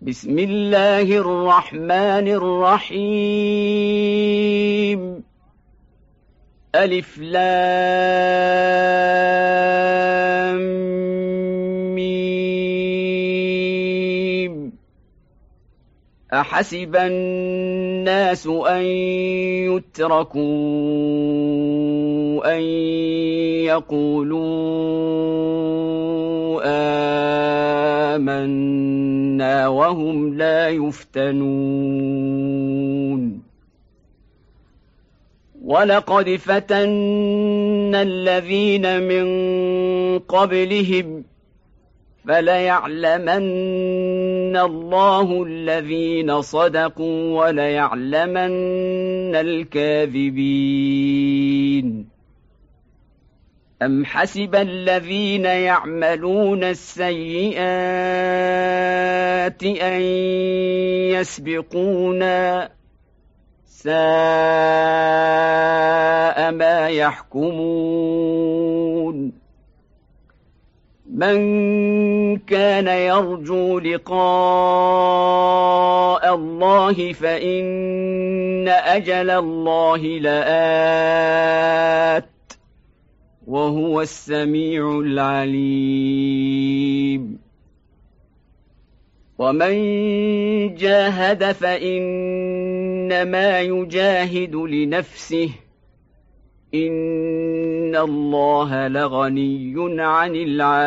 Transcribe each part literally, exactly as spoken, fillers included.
بسم الله الرحمن الرحيم ألف لام ميم أحسب الناس أن يتركوا أن يقولوا آمنا وهم لا يفتنون ولقد فتنا الذين من قبلهم فليعلمن الله الذين صدقوا وليعلمن الكاذبين أم حسب الذين يعملون السيئات أن يسبقونا ساء ما يحكمون من كان يرجو لقاء الله فإن أجل الله لآت وهو السميع العليم ومن جاهد فإنما يجاهد لنفسه إن الله لغني عن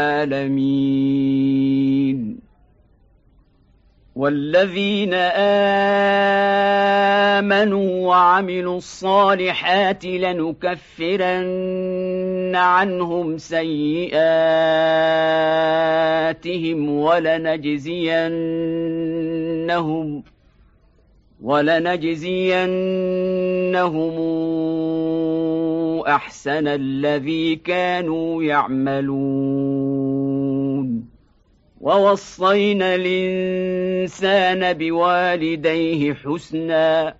العالمين والذين آمنوا وعملوا الصالحات لنكفرن عنهم سيئاتهم ولنجزينهم ولنجزينهم أحسن الذي كانوا يعملون ووصينا الإنسان بوالديه حسنا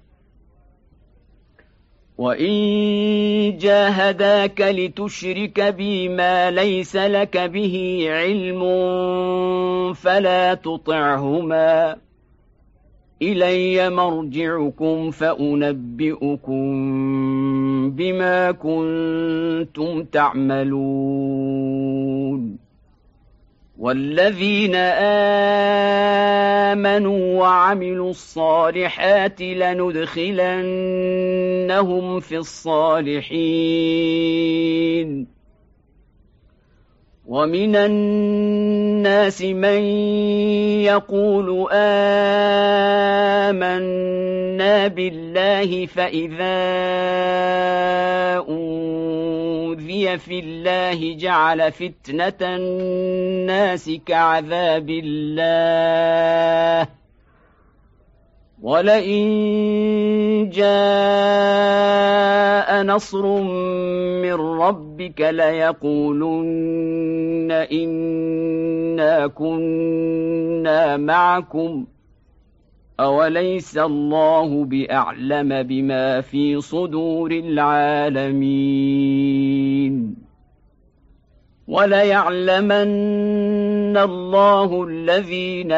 وإن جاهداك لتشرك بي ما ليس لك به علم فلا تطعهما إلي مرجعكم فأنبئكم بما كنتم تعملون والذين آمنوا وعملوا الصالحات لندخلنهم في الصالحين ومن الناس من يقول آمنا بالله فإذا أوذي في الله جعل فتنة الناس كعذاب الله ولئن جاء نصر من ربك ليقولن إنا كنا معكم أوليس الله بأعلم بما في صدور العالمين وليعلمن الله الذين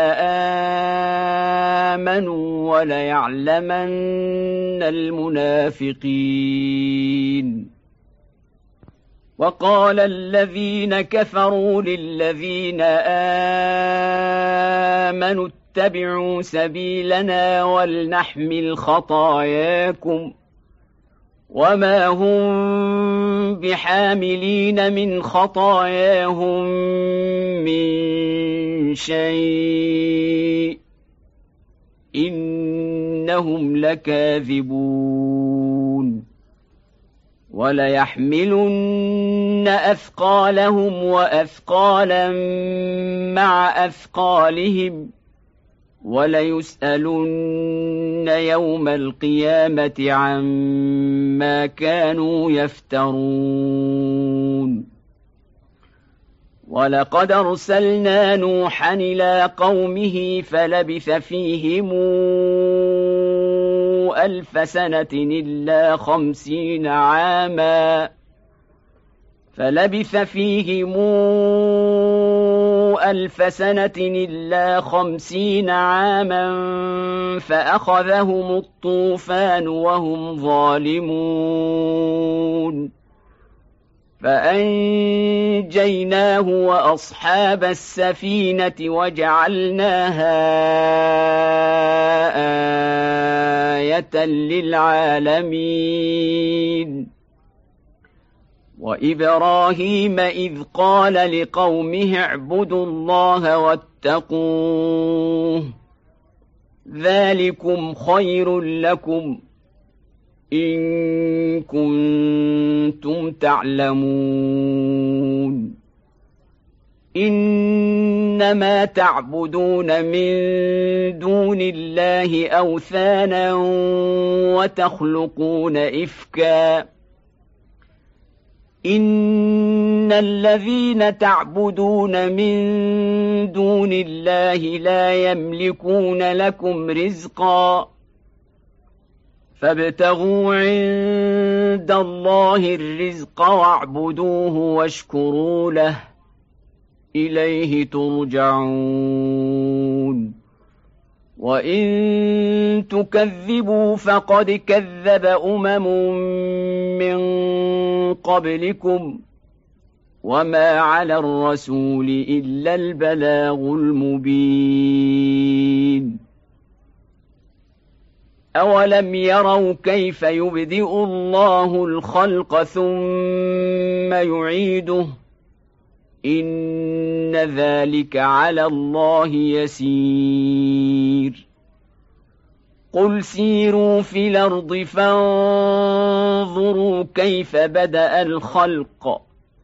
آمنوا وليعلمن المنافقين وقال الذين كفروا للذين آمنوا اتبعوا سبيلنا ولنحمل خطاياكم وما هم بحاملين من خطاياهم من شيء إنهم لكاذبون وليحملن أثقالهم وأثقالا مع أثقالهم وليسألن يوم القيامة عما كانوا يفترون ولقد أرسلنا نوحا إلى قومه فلبث فيهم ألف سنة إلا خمسين عاما فلبث فيهم عاشوا ألف سنة إلا خمسين عاما فأخذهم الطوفان وهم ظالمون فأنجيناه وأصحاب السفينة وجعلناها آية للعالمين وإبراهيم إذ قال لقومه اعبدوا الله واتقوه ذلكم خير لكم إن كنتم تعلمون إنما تعبدون من دون الله أوثانا وتخلقون إفكا إن الذين تعبدون من دون الله لا يملكون لكم رزقا فابتغوا عند الله الرزق واعبدوه واشكروا له إليه ترجعون وإن تكذبوا فقد كذب أمم من قبلكم وما على الرسول إلا البلاغ المبين أولم يروا كيف يبدئ الله الخلق ثم يعيده إن ذلك على الله يسير قل سيروا في الأرض فانظروا كيف بدأ الخلق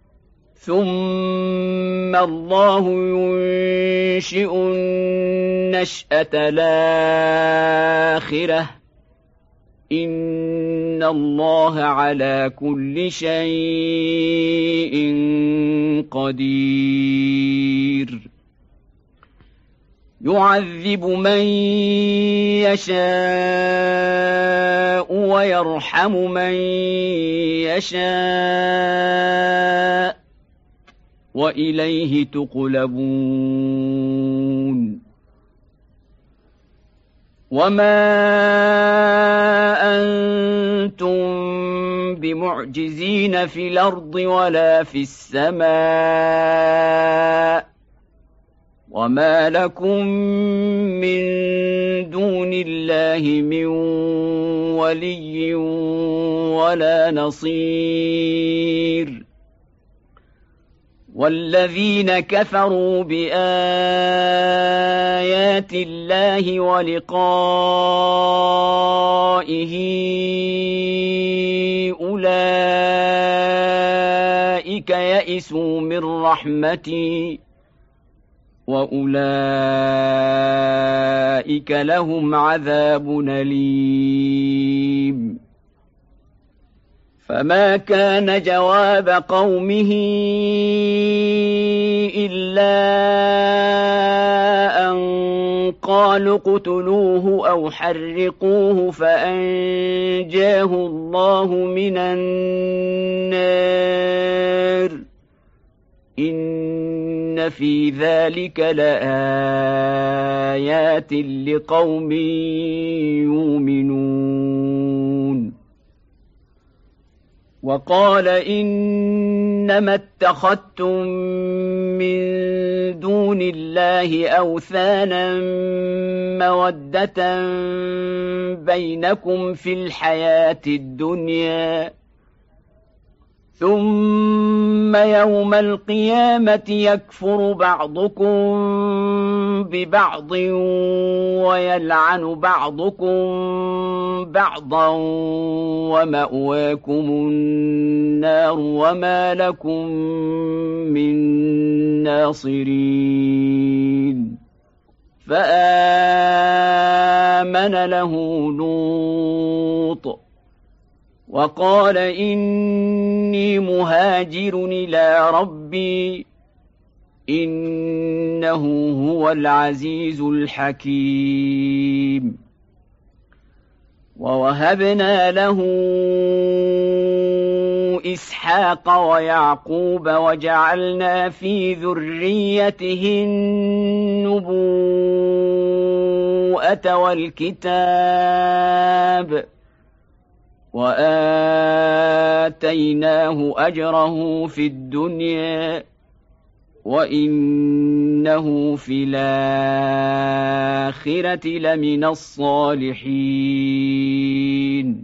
ثم الله ينشئ النشأة الآخرة إن الله على كل شيء قدير يعذب من يشاء ويرحم من يشاء وإليه تقلبون وما أنتم بمعجزين في الأرض ولا في السماء وما لكم من دون الله من ولي ولا نصير والذين كفروا بآيات الله ولقائه أولئك يئسوا من رحمتي وأولئك لهم عذاب أليم فما كان جواب قومه إلا أن قالوا اقتلوه أو حرقوه فأنجاه الله من النار إن في ذلك لآيات لقوم يؤمنون وقال إنما اتخذتم من دون الله أوثانا مودة بينكم في الحياة الدنيا ثم يوم القيامة يكفر بعضكم ببعض ويلعن بعضكم بعضا ومأواكم النار وما لكم من ناصرين فآمن له لوط وقال إني مهاجر إلى ربي إنه هو العزيز الحكيم ووهبنا له إسحاق ويعقوب وجعلنا في ذريته النبوءة والكتاب وآتيناه أجره في الدنيا وإنه في الآخرة لمن الصالحين.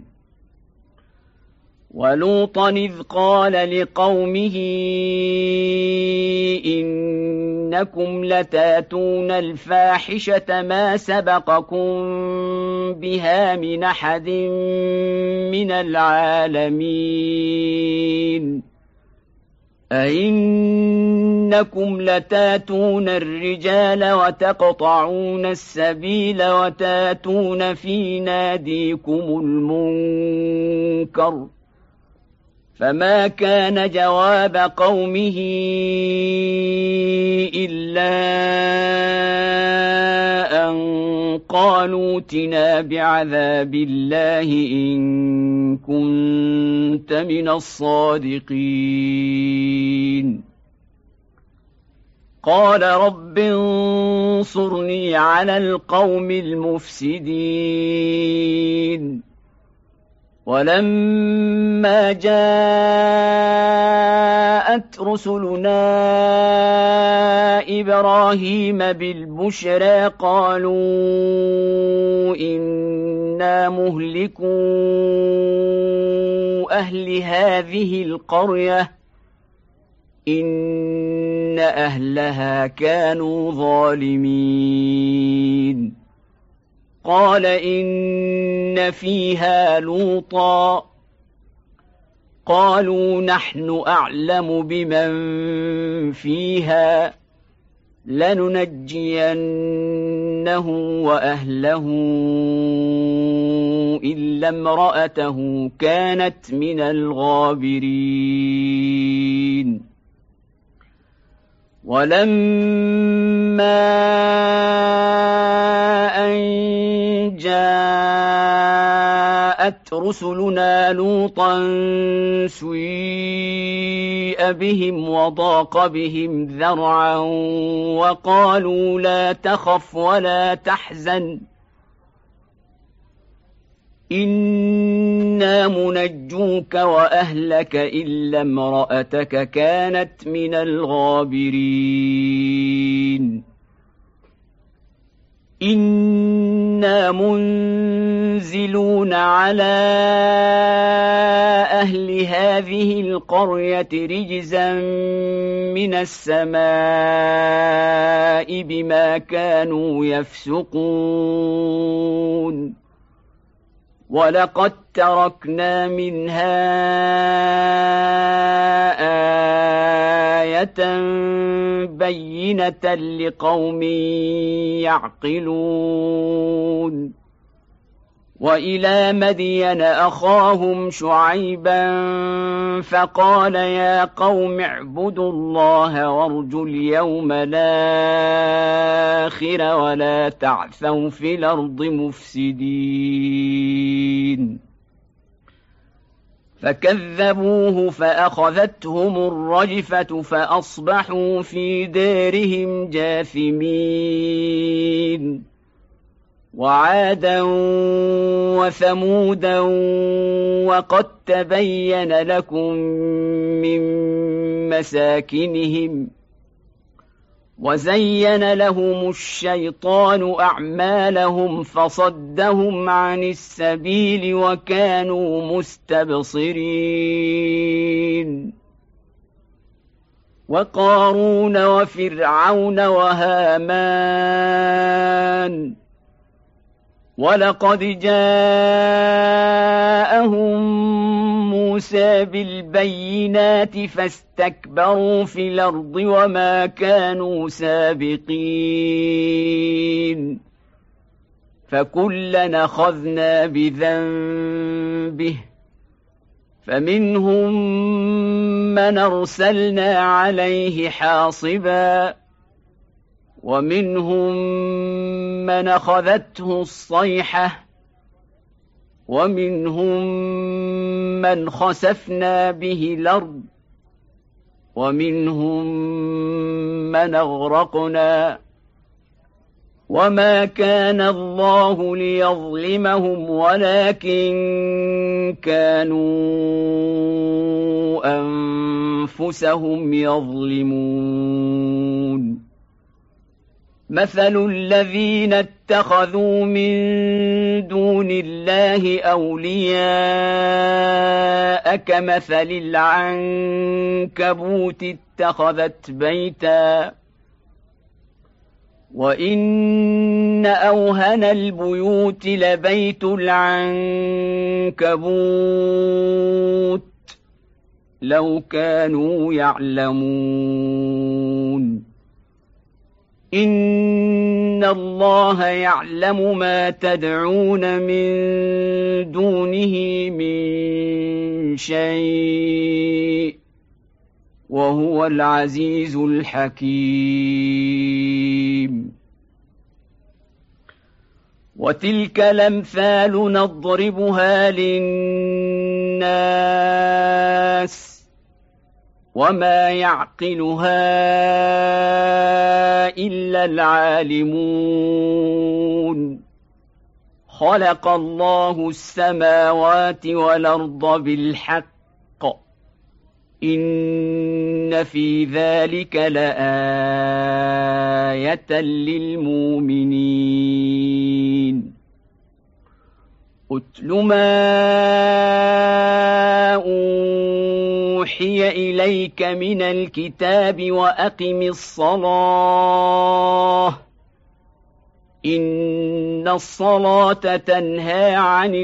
ولوطا إذ قال لقومه إنكم لتاتون الفاحشة ما سبقكم بها من أحد من العالمين أئنكم لتاتون الرجال وتقطعون السبيل وتاتون في ناديكم المنكر فما كان جواب قومه إلا أن قالوا ائتنا بعذاب الله إن كنت من الصادقين. قال رب انصرني على القوم المفسدين. ولما جاءت رسلنا إبراهيم بالبشرى قالوا إنا مهلكو أهل هذه القرية إن أهلها كانوا ظالمين. قال إن فيها لوطا قالوا نحن أعلم بمن فيها لننجينه وأهله إلا امرأته كانت من الغابرين. ولما أن جاءت رسلنا لوطا سيء بهم وضاق بهم ذرعا وقالوا لا تخف ولا تحزن إنا منجوك وأهلك إلا امرأتك كانت من الغابرين. إنا منزلون على أهل هذه القرية رجزا من السماء بما كانوا يفسقون. ولقد تركنا منها آية بينة لقوم يعقلون. وإلى مدين أخاهم شعيبا فقال يا قوم اعبدوا الله وارجوا اليوم الآخر ولا تعثوا في الأرض مفسدين. فكذبوه فأخذتهم الرجفة فأصبحوا في دارهم جاثمين. وعادا وثمودا وقد تبين لكم من مساكنهم وزين لهم الشيطان أعمالهم فصدهم عن السبيل وكانوا مستبصرين. وقارون وفرعون وهامان ولقد جاءهم موسى بالبينات فاستكبروا في الأرض وما كانوا سابقين. فكلنا أخذنا بذنبه فمنهم من أرسلنا عليه حاصبا ومنهم من أخذته الصيحة ومنهم من خسفنا به الأرض ومنهم من أغرقنا وما كان الله ليظلمهم ولكن كانوا أنفسهم يظلمون مثل الذين اتخذوا من دون الله أولياء كمثل العنكبوت اتخذت بيتا وإن أوهن البيوت لبيت العنكبوت لو كانوا يعلمون إن الله يعلم ما تدعون من دونه من شيء وهو العزيز الحكيم وتلك الأمثال نضربها للناس وما يعقلها إلا العالمون خلق الله السماوات والأرض بالحق إن في ذلك لآية للمؤمنين أتل ما أوحي إليك من الكتاب وأقم الصلاة إن الصلاة تنهى عن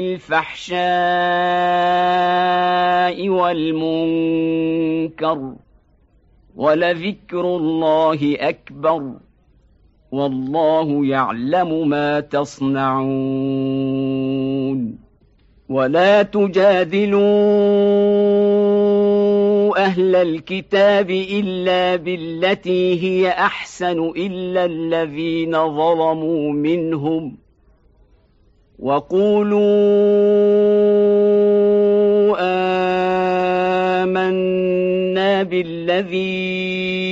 الفحشاء والمنكر ولذكر الله أكبر والله يعلم ما تصنعون ولا تجادلوا أهل الكتاب إلا بالتي هي أحسن إلا الذين ظلموا منهم وقولوا آمنا بالذي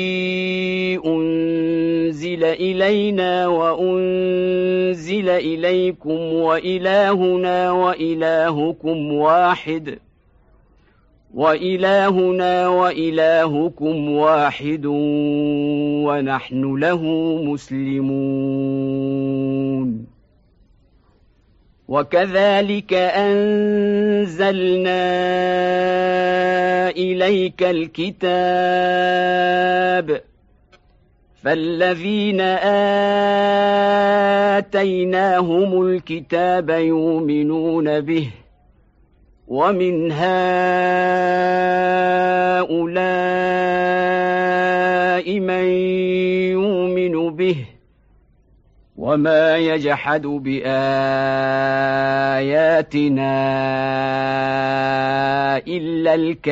أنزل إلينا وأنزل إليكم وإلهنا وإلهكم واحد وإلهنا وإلهكم واحد ونحن له مسلمون وكذلك أنزلنا إليك الكتاب فالذين آتيناهم الكتاب يؤمنون به ومن هؤلاء من يؤمن به وما يجحد بآياتنا إلا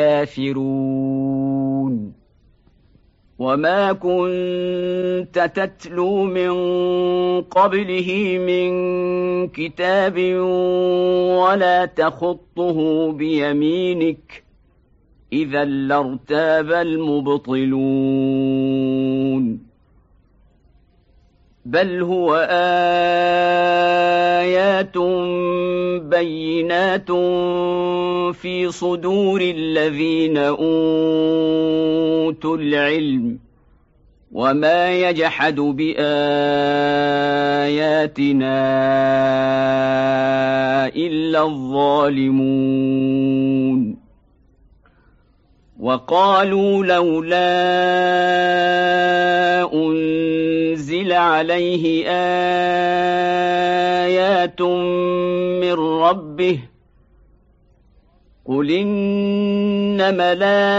الكافرون وما كنت تتلو من قبله من كتاب ولا تخطه بيمينك إذا لارتاب المبطلون بل هو آيات بينات في صدور الذين أوتوا العلم وما يجحد بآياتنا إلا الظالمون وقالوا لولا أنزل عليه آيات من ربه قل إنما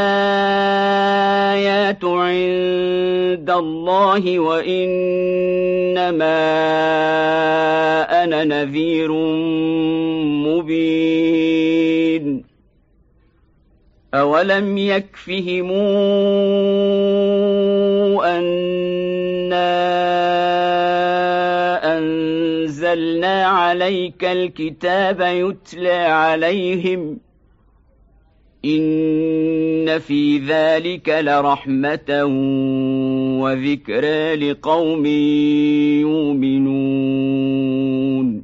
الآيات عند الله وإنما أنا نذير مبين أولم يكفهم أنا أنزلنا أنزلنا عليك الكتاب يتلى عليهم إن في ذلك لرحمة وذكرى لقوم يؤمنون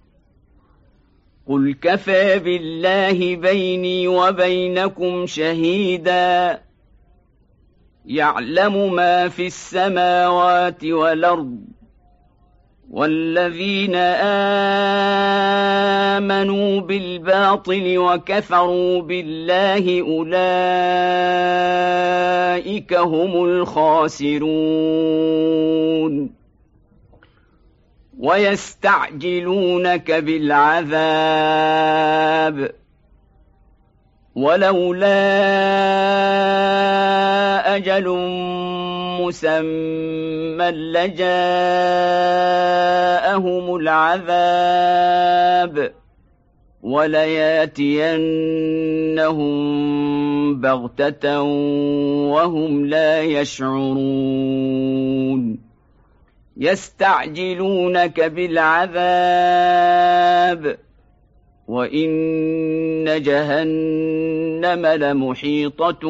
قل كفى بالله بيني وبينكم شهيدا يعلم ما في السماوات والأرض والذين آمنوا بالباطل وكفروا بالله أولئك هم الخاسرون ويستعجلونك بالعذاب ولولا أجل مسمى لجاءهم العذاب ولياتينهم بغتة وهم لا يشعرون يستعجلونك بالعذاب وإن جهنم لمحيطة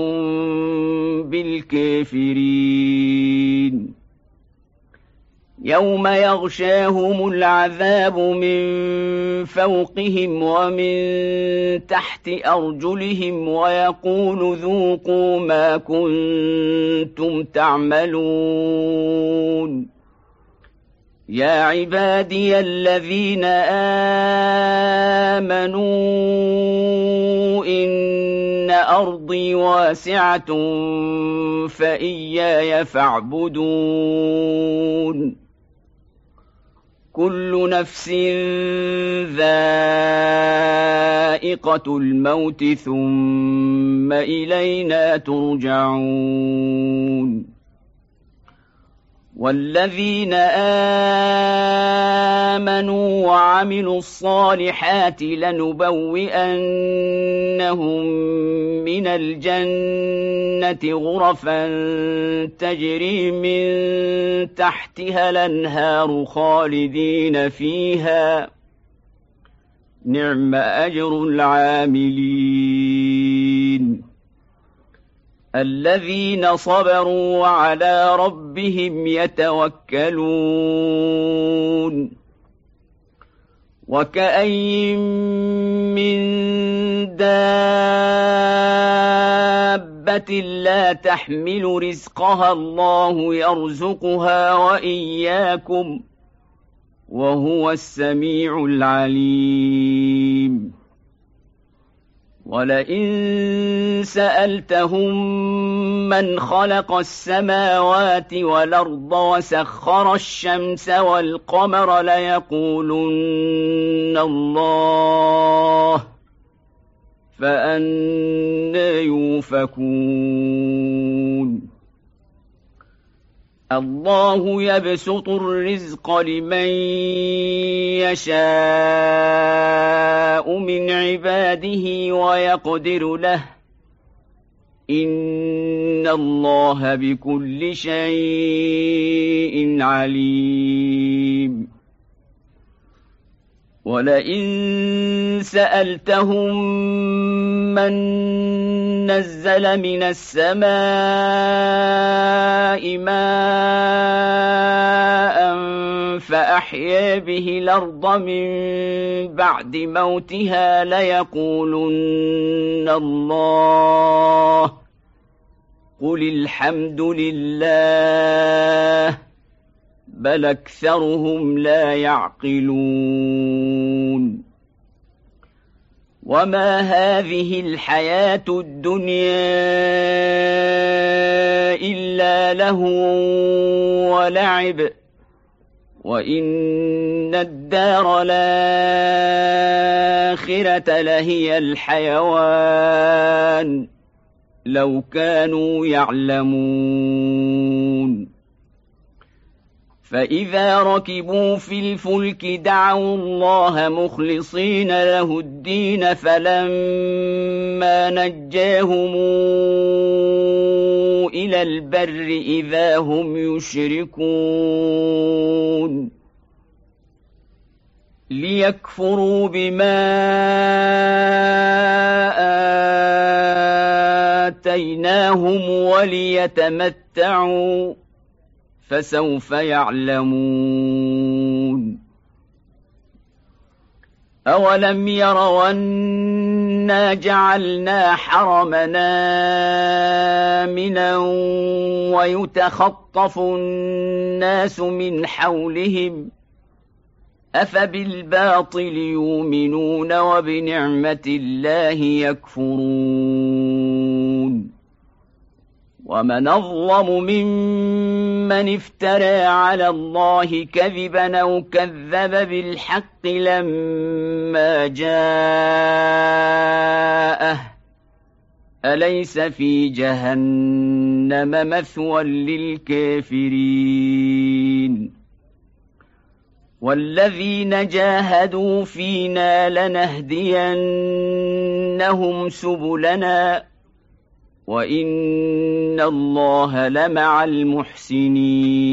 بالكافرين يوم يغشاهم العذاب من فوقهم ومن تحت أرجلهم ويقول ذوقوا ما كنتم تعملون يا عبادي الذين آمنوا إن أرضي واسعة فإياي فاعبدون كل نفس ذائقة الموت ثم إلينا ترجعون والذين آمنوا وعملوا الصالحات لنبوئنهم من الجنة غرفا تجري من تحتها الأنهار خالدين فيها نعم أجر العاملين الذين صبروا وعلى ربهم يتوكلون وكأين من دابة لا تحمل رزقها الله يرزقها وإياكم وهو السميع العليم ولئن سألتهم من خلق السماوات والأرض وسخر الشمس والقمر ليقولن الله فأنى يؤفكون الله يبسط الرزق لمن يشاء من عباده ويقدر له إن الله بكل شيء عليم ولئن سألتهم من نزل من السماء ماء فأحيا به الأرض من بعد موتها ليقولن الله قل الحمد لله بل أكثرهم لا يعقلون وما هذه الحياة الدنيا إلا لهو ولعب وإن الدار الآخرة لهي الحيوان لو كانوا يعلمون فإذا ركبوا في الفلك دعوا الله مخلصين له الدين فلما نجاهم إلى البر إذا هم يشركون ليكفروا بما آتيناهم وليتمتعوا فسوف يعلمون أولم يروا أنا جعلنا حرمنا آمنا ويتخطف الناس من حولهم أفبالباطل يؤمنون وبنعمة الله يكفرون ومن أظلم ممن افترى على الله كذبا أو كذب بالحق لما جاءه أليس في جهنم مثوى للكافرين والذين جاهدوا فينا لنهدينهم سبلنا وإن الله لمع المحسنين